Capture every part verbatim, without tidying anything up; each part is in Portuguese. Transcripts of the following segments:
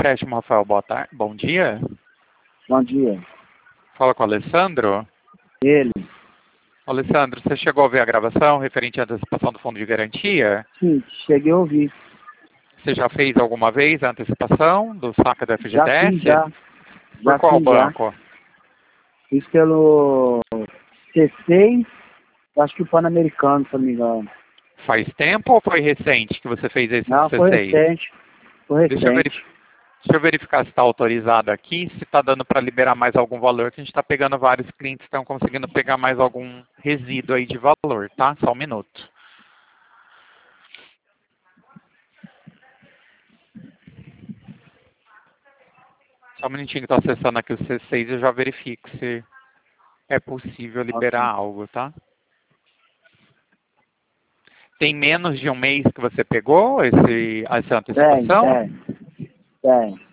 Empréstimo, Rafael, boa tarde. Bom dia. Bom dia. Fala com o Alessandro. Ele? Alessandro, você chegou a ver a gravação referente à antecipação do fundo de garantia? Sim, cheguei a ouvir. Você já fez alguma vez a antecipação do saque do F G T S? Já fiz, já. Por já qual fiz, banco? Já. Fiz pelo C seis, acho que o Pan-Americano, se não me engano. Faz tempo ou foi recente que você fez esse Não, C seis? foi recente. Foi recente. Deixa eu, verif... Deixa eu verificar se está autorizado aqui, se está dando para liberar mais algum valor, que a gente está pegando vários clientes que estão conseguindo pegar mais algum resíduo aí de valor, tá? Só um minuto. Só um minutinho que estou acessando aqui o C seis e eu já verifico se é possível liberar Okay. algo, tá? Tem menos de um mês que você pegou esse, essa antecipação? Tem, tem. Tem.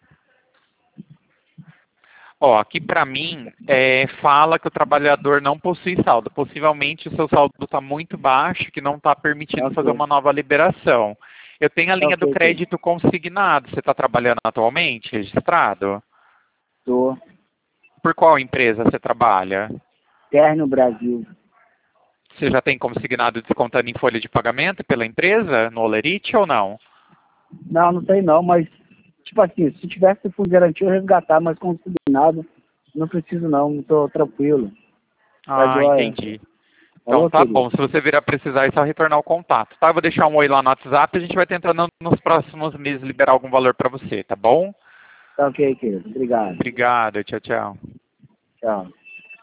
Ó, aqui para mim, é, fala que o trabalhador não possui saldo. Possivelmente o seu saldo está muito baixo, que não está permitindo Okay. fazer uma nova liberação. Eu tenho a linha Okay, do crédito consignado. Você está trabalhando atualmente, registrado? Estou. Por qual empresa você trabalha? Terno Brasil. Você já tem consignado descontando em folha de pagamento pela empresa, no Olerite ou não? Não, não tem não, mas, tipo assim, se tivesse fundo de garantia, eu resgatar, mas consignado, não preciso não, estou tranquilo. Ah, Tá, entendi. Então Alô, tá querido? bom, se você vir a precisar, é só retornar o contato, tá? Eu vou deixar um oi lá no WhatsApp e a gente vai tentando nos próximos meses liberar algum valor para você, tá bom? Tá ok, querido. Obrigado. Obrigado, tchau, tchau. Tchau.